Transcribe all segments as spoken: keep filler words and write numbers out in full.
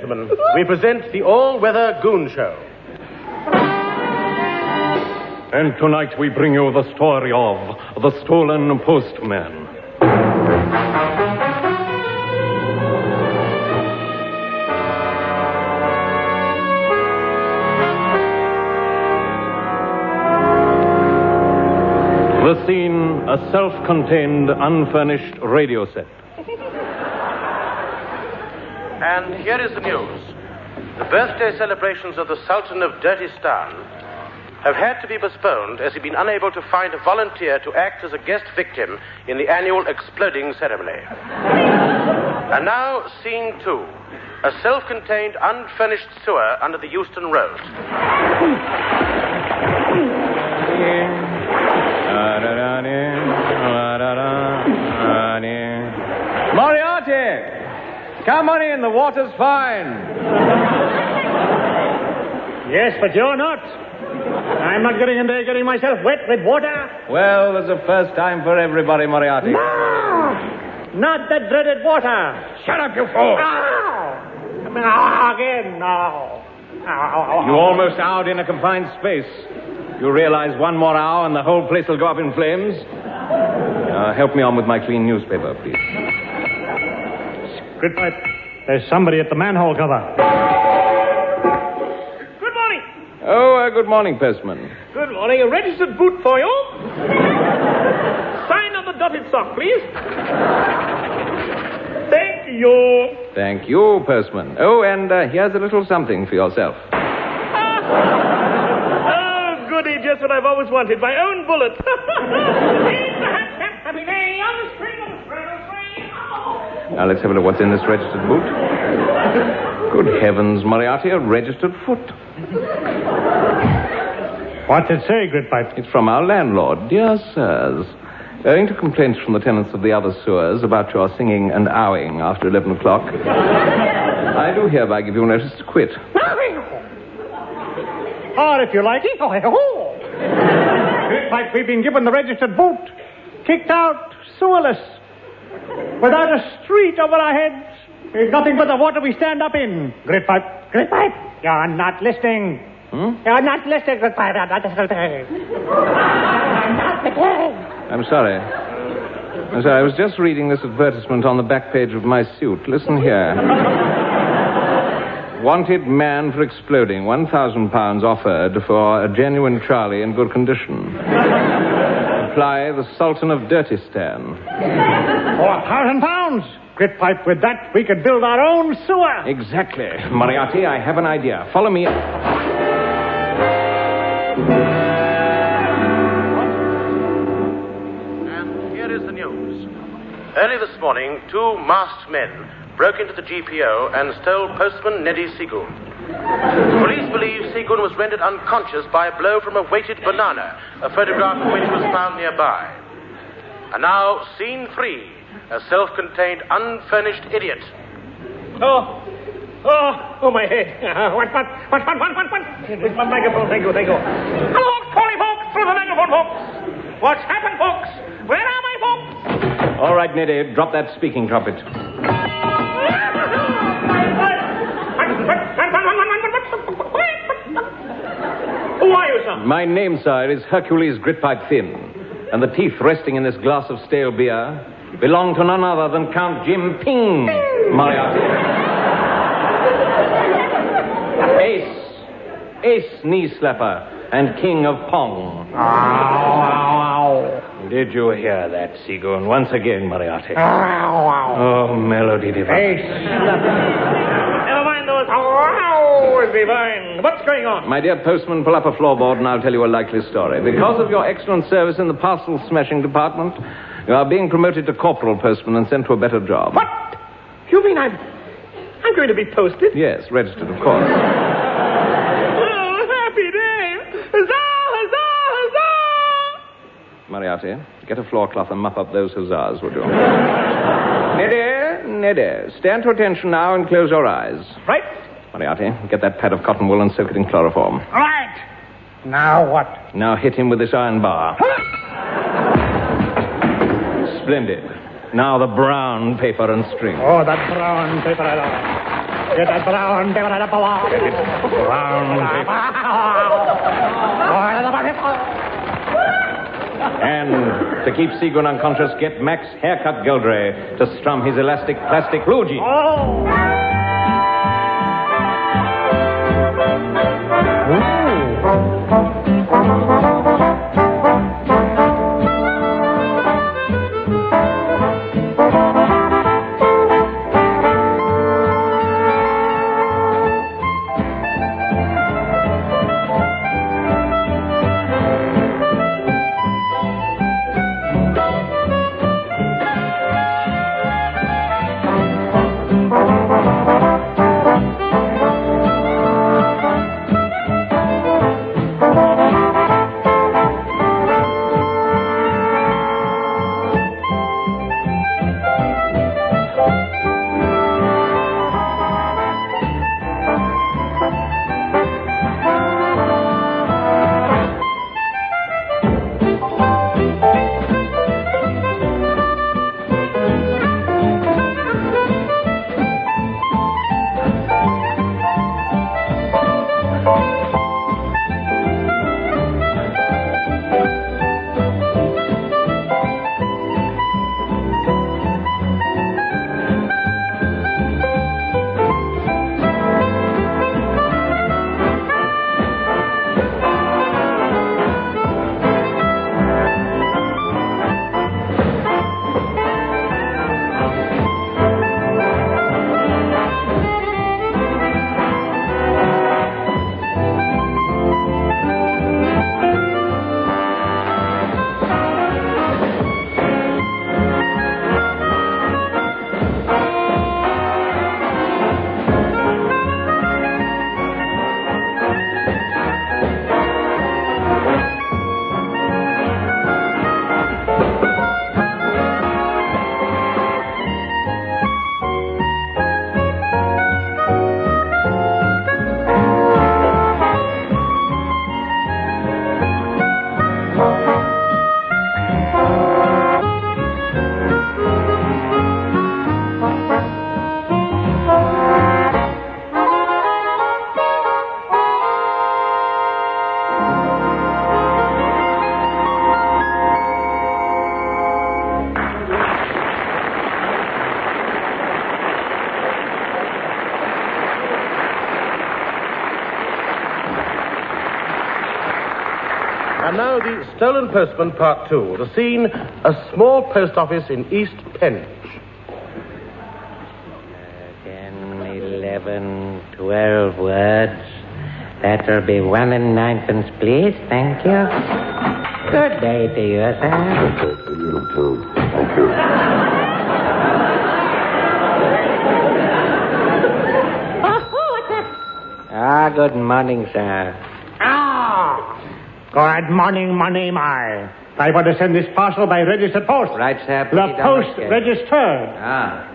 gentlemen, we present the All-Weather Goon Show. And tonight we bring you the story of the Stolen Postman. The scene, a self-contained, unfurnished radio set. And here is the news. The birthday celebrations of the Sultan of Dirtistan have had to be postponed as he's been unable to find a volunteer to act as a guest victim in the annual exploding ceremony. And now, scene two. A self-contained, unfurnished sewer under the Euston Road. Moriarty! Come on in, the water's fine. Yes, but you're not. I'm not getting in there getting myself wet with water. Well, there's a first time for everybody, Moriarty. No! Not that dreaded water. Shut up, you fool! Ow! Ow, again, no. Ow. You almost hour in a confined space. You realize one more hour and the whole place will go up in flames? Uh, help me on with my clean newspaper, please. Gridpipe, there's somebody at the manhole cover. Good morning. Oh, uh, good morning, postman. Good morning. A registered boot for you. Sign on the dotted sock, please. Thank you. Thank you, postman. Oh, and uh, here's a little something for yourself. Oh, goody, just what I've always wanted. My own bullet. Happy day on the string of the string. Now, let's have a look what's in this registered boot. Good heavens, Moriarty, a registered foot. What's it say, Gridpipe? It's from our landlord. Dear sirs, owing to complaints from the tenants of the other sewers about your singing and owing after eleven o'clock, I do hereby give you notice to quit. Or if you like it, Gridpipe, we've been given the registered boot. Kicked out, sewerless. Without a street over our heads. There's nothing but the water we stand up in. Gridpipe, Gridpipe, you're not listening. Hmm? You're not listening, Gridpipe. You're not listening. You're not listening. I'm sorry. I'm sorry, I was just reading this advertisement on the back page of my suit. Listen here. Wanted man for exploding. One thousand pounds offered for a genuine Charlie in good condition. Apply the Sultan of Dirtistan. For a thousand pounds. Gridpipe, with that, we could build our own sewer. Exactly. Moriarty, I have an idea. Follow me. And here is the news. Early this morning, two masked men broke into the G P O and stole postman Neddy Seagoon. Police believe Seagoon was rendered unconscious by a blow from a weighted banana, a photograph of which was found nearby. And now, scene three, a self-contained, unfurnished idiot. Oh, oh, oh, my head. Uh, what, what, what, what, what, what, what? With my microphone, thank you, thank you. Hello, Polly, folks, through the megaphone, folks. What's happened, folks? Where are my folks? All right, Neddy, drop that speaking trumpet. Who are you, sir? My name, sir, is Hercules Gridpipe Thin, and the teeth resting in this glass of stale beer belong to none other than Count Jim Ping, Moriarty. Ace, Ace Knee Slapper, and King of Pong. Ow, ow, ow. Did you hear that, Seagoon? Once again, Moriarty. Ow, ow. Oh, melody divine. Ace. Never mind those ows, divine. What's going on? My dear postman, pull up a floorboard and I'll tell you a likely story. Because of your excellent service in the parcel smashing department, you are being promoted to corporal postman and sent to a better job. What? You mean I'm... I'm going to be posted? Yes, registered, of course. Oh, happy day. Huzzah, huzzah, huzzah. Moriarty, get a floor cloth and mop up those huzzahs, would you? Neddy, Neddy, stand to attention now and close your eyes. Right. Moriarty, get that pad of cotton wool and soak it in chloroform. All right. Now what? Now hit him with this iron bar. Splendid. Now the brown paper and string. Oh, that brown paper I love. Get that brown devil out of the wall. Get it. Brown paper. And to keep Seagoon unconscious, get Max Haircut Geldray to strum his elastic plastic blue jeans. Oh. And now the Stolen Postman, Part Two. The scene, a small post office in East Penge. Ten, eleven, twelve words. That'll be one and ninepence, please. Thank you. Good day to you, sir. Good day to you, too. Thank you. Ah, good morning, sir. Ah! Good morning, money, my. I want to send this parcel by registered post. Right, sir. Put The it on post the registered. Ah.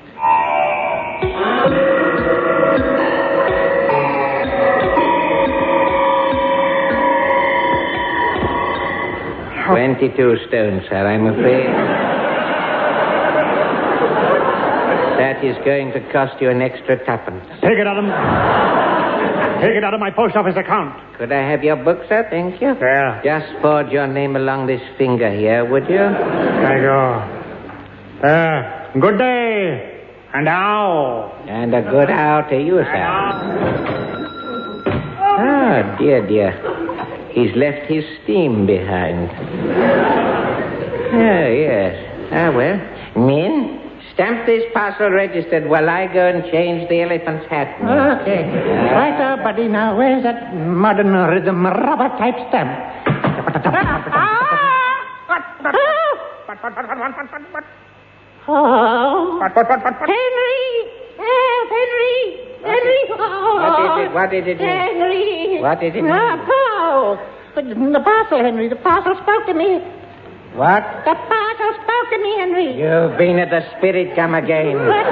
Twenty-two stone, sir, I'm afraid. That is going to cost you an extra tuppence. Take it out of Take it out of my post office account. Could I have your book, sir? Thank you. Yeah. Just forge your name along this finger here, would you? Thank you. Uh, good day. And how? And a good hour to you, sir. Oh, dear, dear. He's left his steam behind. Oh, yes. Ah, well. Min, stamp this parcel registered while I go and change the elephant's hat. Okay. Uh, right, uh, buddy. Now, where's that modern rhythm rubber type stamp? Oh. Henry! Help, Henry! Henry! Oh. What is it? What is it? Henry! What is it? Ah, Paul! The parcel, Henry. The parcel spoke to me. What? The parcel spoke to me, Henry. You've been at the spirit come again. What?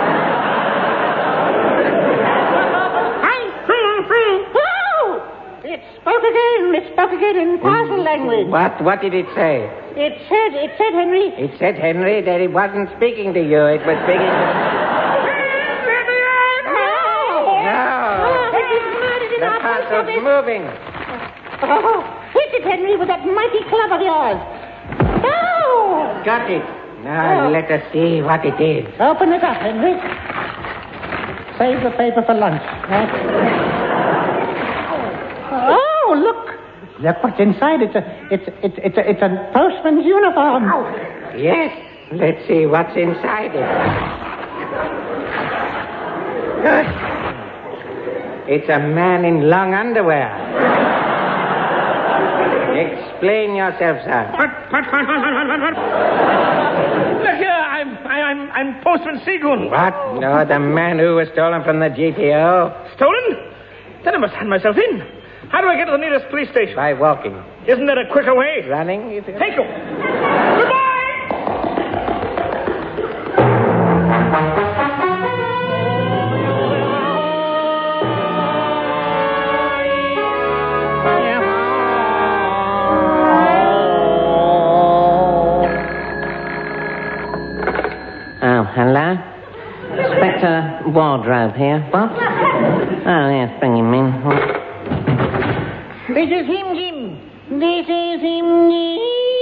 Oh! It spoke again. It spoke again in parcel language. What? What did it say? It said, it said, Henry. It said, Henry, that it wasn't speaking to you. It was speaking to... No! The now, post parcel's office. moving. Oh, hit it, Henry, with that mighty club of yours. Oh! Got it. Now Oh. let us see what it is. Open it up, Henry. Save the paper for lunch. Huh? Oh, look. Look what's inside. It's a, it's, it's, it's a, it's a postman's uniform. Yes. Let's see what's inside it. Good. It's a man in long underwear. Explain yourself, sir. What, what, what, what, what, what, what? Look here, I'm, I, I'm, I'm Postman Seagoon. What? No, the man who was stolen from the G P O. Stolen? Then I must hand myself in. How do I get to the nearest police station? By walking. Isn't there a quicker way? Running? You think? Thank you. Goodbye! Oh, hello? Inspector Wardrobe here. What? Oh, yes, bring him in. This is him, Jim. This is him, Jim.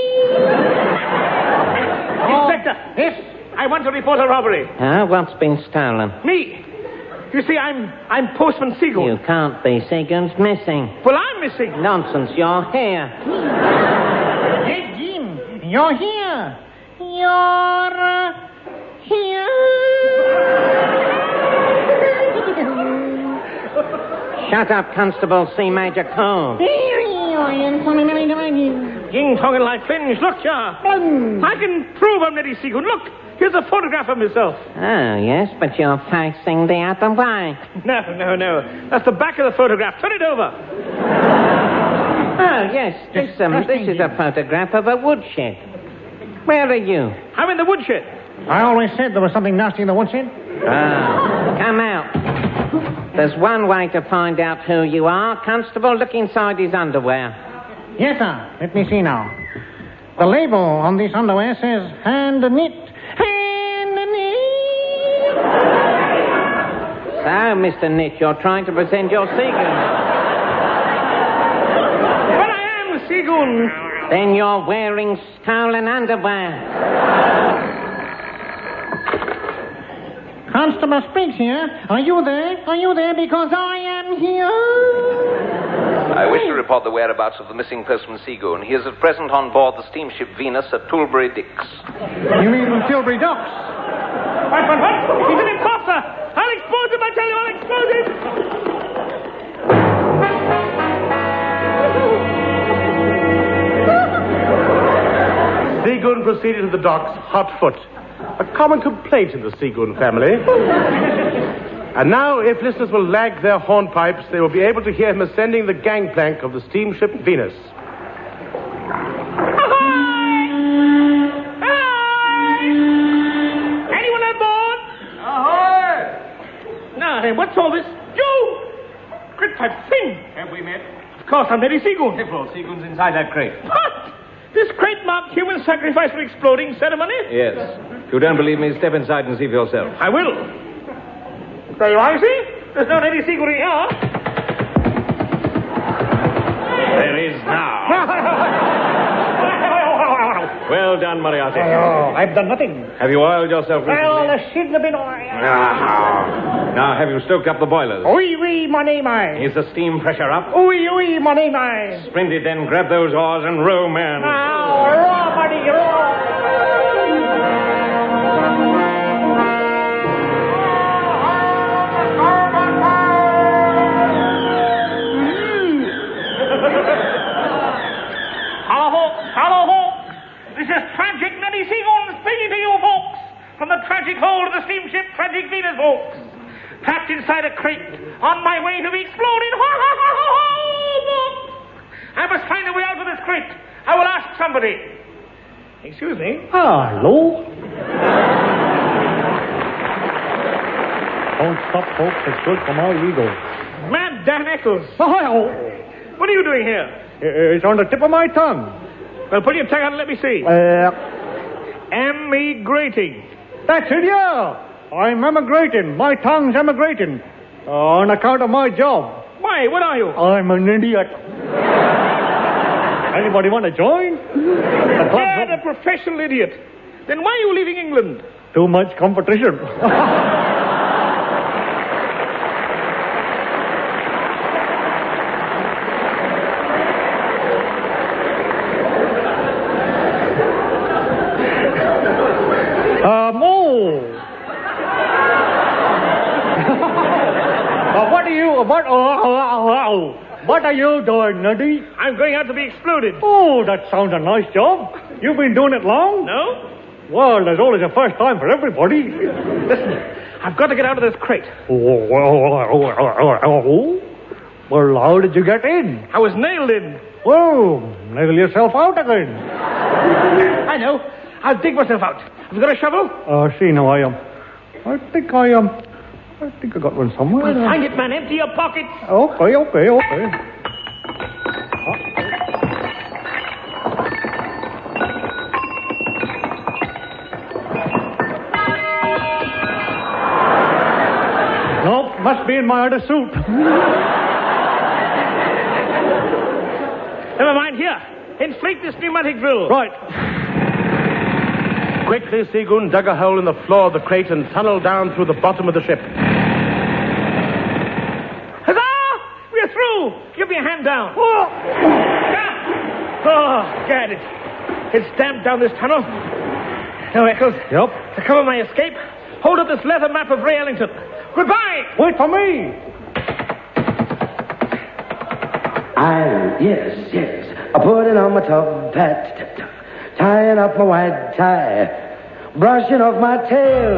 Inspector! Yes? I want to report a robbery. Ah, what's been stolen? Me! You see, I'm I'm Postman Seagoon. You can't be. Seagoon's missing. Well, I'm missing. Nonsense, you're here. Yes, Jim. You're here. You're uh, here. Shut up, Constable C. Major Cole. King talking like Finch. Look, here. I can prove I'm Neddy Seagoon. Look, here's a photograph of myself. Oh, yes, but you're facing the other way. No, no, no. That's the back of the photograph. Turn it over. Oh, yes, this, um, this is a photograph of a woodshed. Where are you? I'm in the woodshed. I always said there was something nasty in the woodshed. Ah, come out. There's one way to find out who you are. Constable, look inside his underwear. Yes, sir. Let me see now. The label on this underwear says hand knit. Hand knit. So, Mister Nitch, you're trying to present your Seagoon. But I am Seagoon. Then you're wearing stolen underwear. Constable Spriggs here. Are you there? Are you there? Because I am here. I wish to report the whereabouts of the missing Postman Seagoon. He is at present on board the steamship Venus at Tilbury Dicks. You mean Tilbury Docks? What, what, what? He's an imposter. I'll expose him, I tell you, I'll expose him. Seagoon proceeded to the docks hot foot. A common complaint in the Seagoon family. And now, if listeners will lag their hornpipes, they will be able to hear him ascending the gangplank of the steamship Venus. Ahoy! Ahoy! Anyone on board? Ahoy! Now, then, what's all this? You! Great pipe thing! Have we met? Of course, I'm Neddy Seagoon. Well, Seagoon's inside that crate. What? This crate marked human sacrifice for exploding ceremony? Yes. If you don't believe me, step inside and see for yourself. I will. There you are, you see? There's no Neddy Seagoon in here. There is now. Well done, Moriarty. Oh, I've done nothing. Have you oiled yourself recently? Well, there shouldn't have been oil. Ah. Now, have you stoked up the boilers? Oui, oui, mon name I. Is the steam pressure up? Oui, oui, mon name I. Splendid, then grab those oars and row, man. Now, row, buddy, row. Hello, folks. Hello, folks. This is tragic Neddy Seagoon speaking to you, folks, from the tragic hold of the steamship Tragic Venus, folks. Trapped inside a crate, on my way to be exploded. Ha, ha, ha, ha, ha, folks. I must find a way out of this crate. I will ask somebody. Excuse me. Hello. Don't stop, folks. It's good for my ego. Mad Dan Eccles. Oh, What are you doing here? it's on the tip of my tongue. Well, put your tongue out and let me see. Uh, Emigrating. that's it, yeah. I'm emigrating. My tongue's emigrating. Uh, on account of my job. Why Hey, what are you? I'm an idiot. Anybody want to join? The club's You're a professional idiot. Then why are you leaving England? too much competition. Um, oh. Uh, what are you, what, uh, uh, uh, what are you doing, Nuddy? I'm going out to be exploded. Oh, that sounds a nice job. You've been doing it long? No? Well, there's always a first time for everybody. Listen, I've got to get out of this crate. Oh, well, how did you get in? I was nailed in. Well, nail yourself out again. I know. I'll dig myself out. Have you got a shovel? Uh, see, now I am. I think I am. I think I got one somewhere. Well, find it, man. Empty your pockets. Okay, okay, okay. Nope, must be in my other suit. Never mind. Here. Inflate this pneumatic drill. Right. Quickly, Seagoon dug a hole in the floor of the crate and tunneled down through the bottom of the ship. Huzzah! We're through. Give me a hand down. Oh, oh gad it. It's damp down this tunnel. Now, Eccles. Yep. To cover my escape, hold up this leather map of Ray Ellington. Goodbye. Wait for me. I, yes, yes. I put it on my top hat, tying up my white tie, brushing off my tail.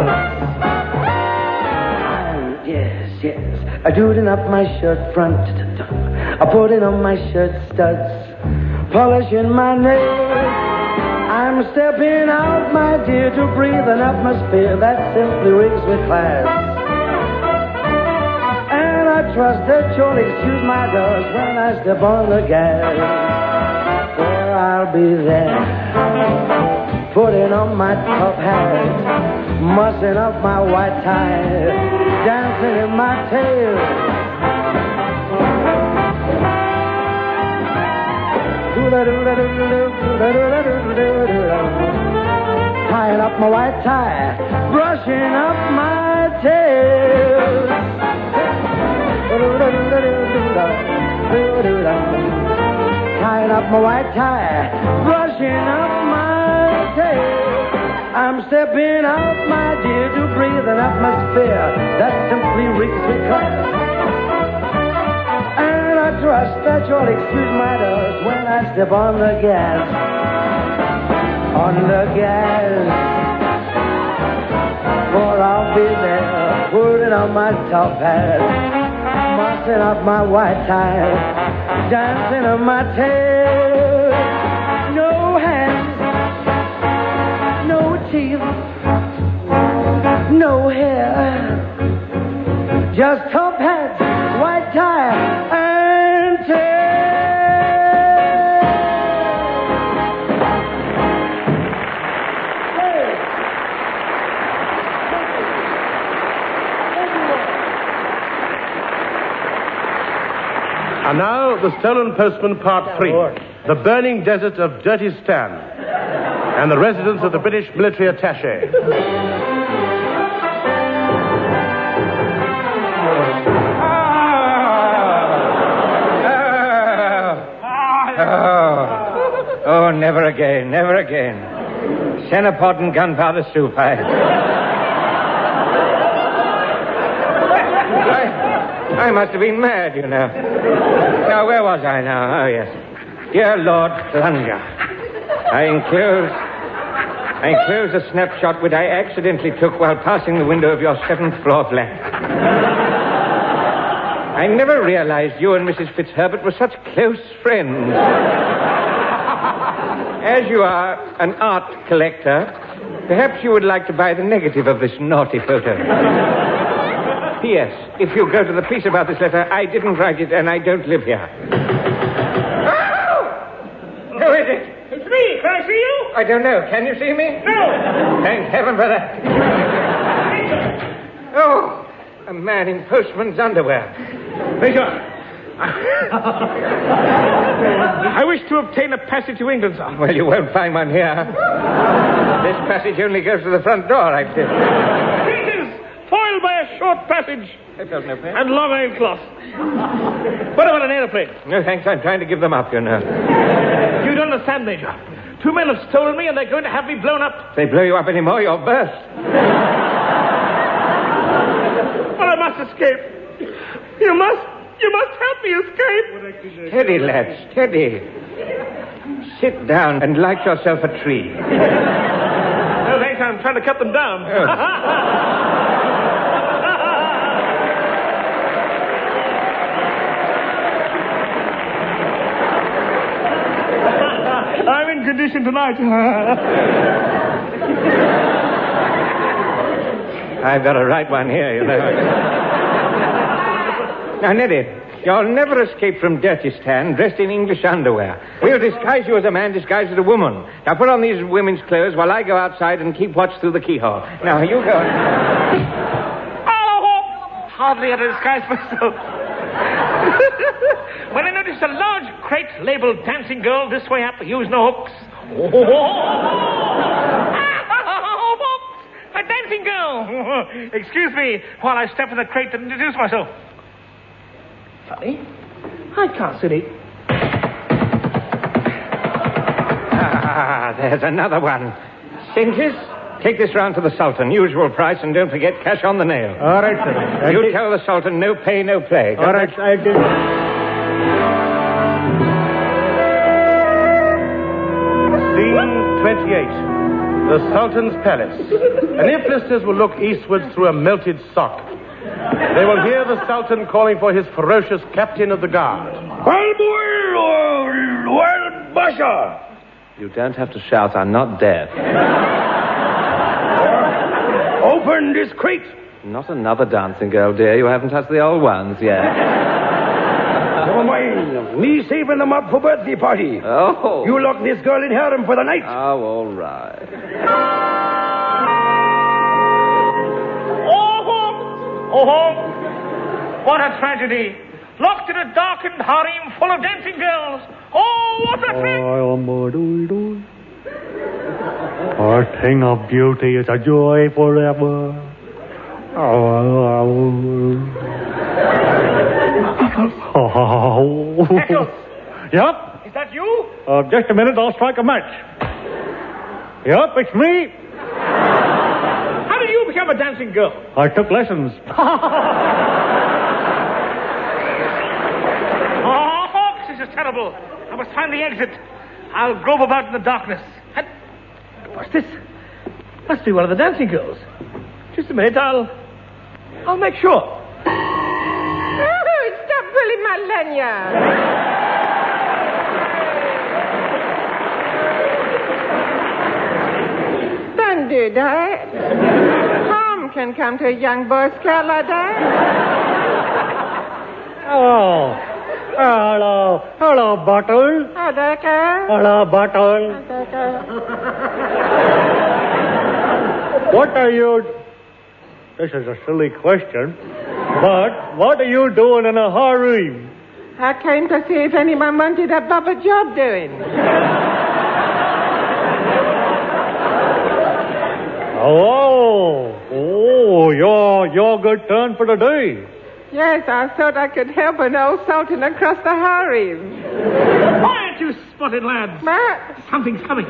I, yes, yes. I doing up my shirt front. I putting on my shirt studs, polishing my nails. I'm stepping out, my dear, to breathe an atmosphere that simply rings with class. And I trust that you'll excuse my dust when I step on the gas. For I'll be there, putting on my top hat, mussing up my white tie, dancing in my tail. Tying up my white tie, brushing up my tail. Tying up my white tie, brushing up my tail. I'm stepping out, my dear, to breathe an atmosphere that simply reeks with class. And I trust that you'll excuse my dust when I step on the gas. On the gas. For I'll be there, putting on my top hat, mussing up my white tie, dancing on my tail. No hands, no teeth, no hair, just top hat, white tie, and tail. And now, The Stolen Postman, Part three. The Burning Desert of Dirty Stan. And the residence of the British military attaché. Oh, oh, never again, never again. Senapod and gunpowder soup, I... I... I must have been mad, you know. Now, where was I now? Oh, yes. Dear Lord Plunger, I enclose... I enclose a snapshot which I accidentally took while passing the window of your seventh floor flat. I never realized you and Missus Fitzherbert were such close friends. As you are an art collector, perhaps you would like to buy the negative of this naughty photo. P S. If you go to the police about this letter, I didn't write it and I don't live here. Oh! Who is it? It's me. Can I see you? I don't know. Can you see me? No. Thank heaven for that. Oh, a man in postman's underwear. Major, I wish to obtain a passage to England, sir. Well, you won't find one here. This passage only goes to the front door, I see. It is foiled by a short passage. I felt no pain. And long oilcloth. What about an aeroplane? No, thanks. I'm trying to give them up, you know. You don't understand, Major. Two men have stolen me, and they're going to have me blown up. If they blow you up anymore, you'll burst. But I must escape. You must, you must help me escape. Steady, lad, steady. Sit down and light yourself a tree. No, thanks. I'm trying to cut them down. Oh. I'm in condition tonight. I've got a right one here, you know. Now, Neddy, you'll never escape from Dirtistan dressed in English underwear. We'll disguise you as a man disguised as a woman. Now, put on these women's clothes while I go outside and keep watch through the keyhole. Now, you go. Oh, hardly had I disguised myself. When I noticed a large crate labeled Dancing Girl, this way up, use no hooks. Oh, hooks! A dancing girl! Excuse me while I step in the crate to introduce myself. Funny. I can't see it. Ah, there's another one. Cinches, take this round to the Sultan. Usual price, and don't forget cash on the nail. All right, sir. You tell the Sultan no pay, no play. All right, I do. Scene twenty-eight. The Sultan's Palace. And if listeners will look eastwards through a melted sock, they will hear the Sultan calling for his ferocious captain of the guard. Well, Basha! You don't have to shout. I'm not deaf. Open this crate. Not another dancing girl, dear. You haven't touched the old ones yet. Never mind. Me saving them up for birthday party. Oh. You lock this girl in harem for the night. Oh, all right. Oh, what a tragedy. Locked in a darkened harem full of dancing girls. Oh, what a thing. Our thing of beauty is a joy forever. Eccles. Yep. Is that you? Uh, just a minute, I'll strike a match. Yep, it's me. How did you become a dancing girl? I took lessons. Oh, folks, this is terrible. I must find the exit. I'll grope about in the darkness. And what's this? Must be one of the dancing girls. Just a minute, I'll... I'll make sure. Oh, stop pulling my lanyard. Don't do that. Harm can come to a young boy scout like that. Oh. Hello. Hello, Bottle. How that go? Hello, Bottle. How that go? What are you... This is a silly question. But what are you doing in a harem? I came to see if anyone wanted a Baba job doing. Oh, oh, your your good turn for the day. Yes, I thought I could help an old sultan across the harem. Quiet, you spotted lads. What? Something's coming.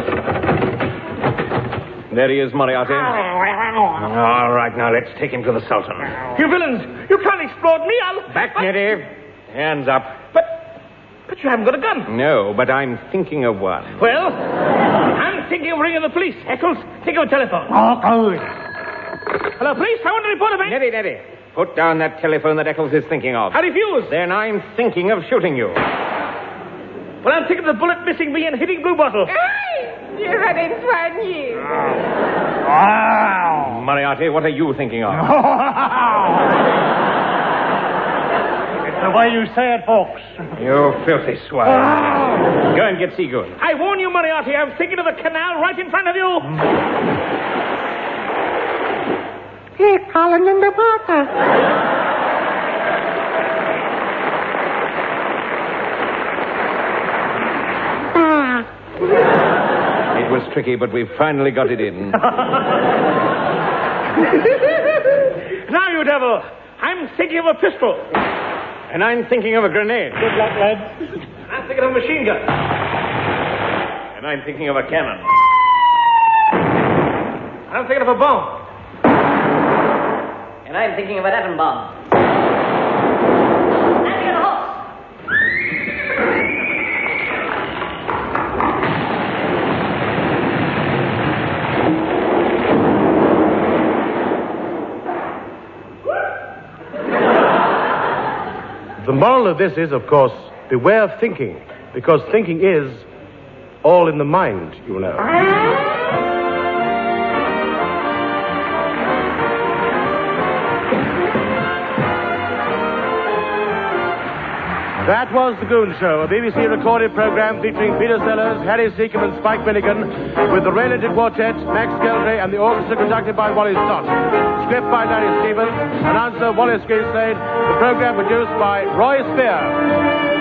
There he is, Moriarty. All right, now let's take him to the Sultan. You villains, you can't explode me. I'll... Back, Neddy. Hands up. But, but you haven't got a gun. No, but I'm thinking of one. Well, I'm thinking of ringing the police. Eccles, take your telephone. Oh, good. Hello, police. I want to report a man. Neddy, Neddy, put down that telephone that Eccles is thinking of. I refuse. Then I'm thinking of shooting you. Well, I'm thinking of the bullet missing me and hitting Blue Bottle. Hey! You hadn't found you. Wow. Moriarty, what are you thinking of? It's the way you say it, folks. You filthy swine. Go and get Seagoon. I warn you, Moriarty, I'm thinking of the canal right in front of you. He's calling in the water. tricky, but we've finally got it in. Now, you devil, I'm thinking of a pistol. And I'm thinking of a grenade. Good luck, lads. I'm thinking of a machine gun. And I'm thinking of a cannon. I'm thinking of a bomb. And I'm thinking of an atom bomb. I'm thinking of a horse. The moral of this is, of course, beware of thinking, because thinking is all in the mind, you know. That was The Goon Show, a B B C recorded program featuring Peter Sellers, Harry Seacombe and Spike Milligan, with the Raylage Quartet, Max Geldray, and the orchestra conducted by Wally Stott. Script by Larry Stevens, announcer Wallace Greenslade, the program produced by Roy Spear.